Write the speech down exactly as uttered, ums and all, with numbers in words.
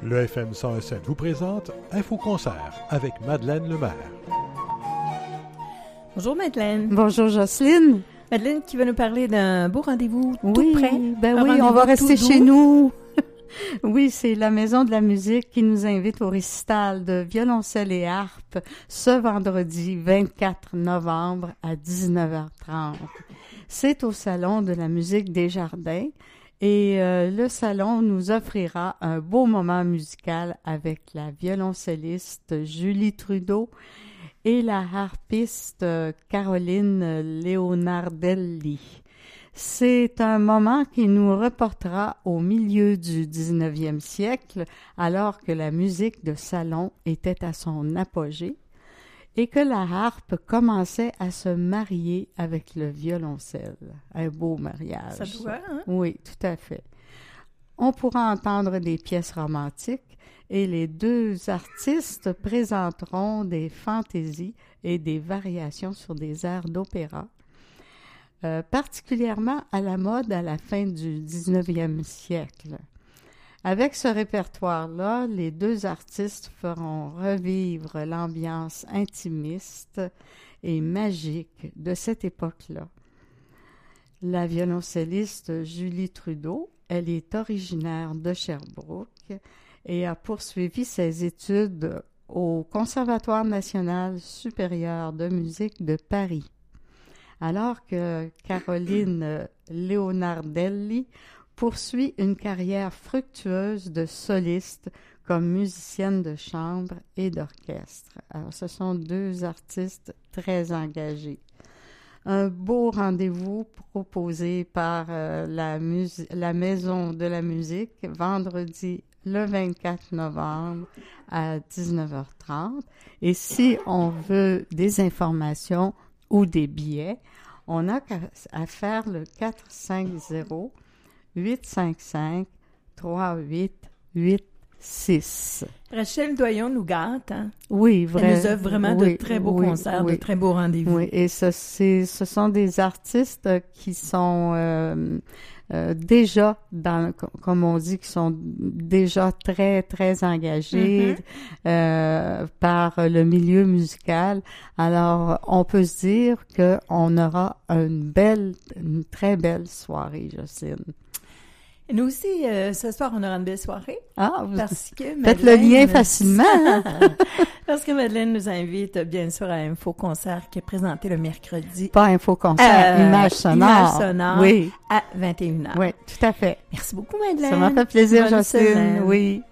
Le F M cent un virgule sept vous présente Info Concert avec Madeleine Lemaire. Info Concert avec Madeleine Lemaire. Bonjour Madeleine. Bonjour Jocelyne. Madeleine qui va nous parler d'un beau rendez-vous oui, tout près. Ben oui, on va rester chez nous. Oui, c'est la Maison de la musique qui nous invite au récital de violoncelle et harpe ce vendredi vingt-quatre novembre à dix-neuf heures trente. C'est au Salon de la musique des Jardins et euh, le salon nous offrira un beau moment musical avec la violoncelliste Julie Trudeau et la harpiste Caroline Leonardelli. C'est un moment qui nous reportera au milieu du dix-neuvième siècle, alors que la musique de salon était à son apogée et que la harpe commençait à se marier avec le violoncelle. Un beau mariage. Ça doit, hein? Oui, tout à fait. On pourra entendre des pièces romantiques et les deux artistes présenteront des fantaisies et des variations sur des airs d'opéra. Euh, particulièrement à la mode à la fin du dix-neuvième siècle. Avec ce répertoire-là, les deux artistes feront revivre l'ambiance intimiste et magique de cette époque-là. La violoncelliste Julie Trudeau, elle est originaire de Sherbrooke et a poursuivi ses études au Conservatoire national supérieur de musique de Paris. Alors que Caroline Leonardelli poursuit une carrière fructueuse de soliste comme musicienne de chambre et d'orchestre. Alors, ce sont deux artistes très engagés. Un beau rendez-vous proposé par euh, la, mus- la Maison de la musique vendredi le vingt-quatre novembre à dix-neuf heures trente. Et si on veut des informations ou des billets, on n'a qu'à à faire le quatre cinq zéro, huit cinq cinq, trois huit huit six. Rachel Doyon nous gâte, hein? Oui, vraiment. Elle nous offre vraiment oui, de très beaux oui, concerts, oui. de très beaux rendez-vous. Oui, et ce, c'est, ce sont des artistes qui sont euh, euh, déjà, dans, comme on dit, qui sont déjà très, très engagés mm-hmm. euh, par le milieu musical. Alors, on peut se dire qu'on aura une belle, une très belle soirée, Jocelyne. Et nous aussi, euh, ce soir, on aura une belle soirée. Ah, vous parce que faites le lien me... facilement. Hein? Parce que Madeleine nous invite, bien sûr, à Info Concert qui est présenté le mercredi. Pas Info Concert, euh, Image sonore. Image sonore oui. à vingt et une heures. Oui, tout à fait. Merci beaucoup, Madeleine. Ça m'a fait plaisir, Bonne Jocelyne. semaine. Oui.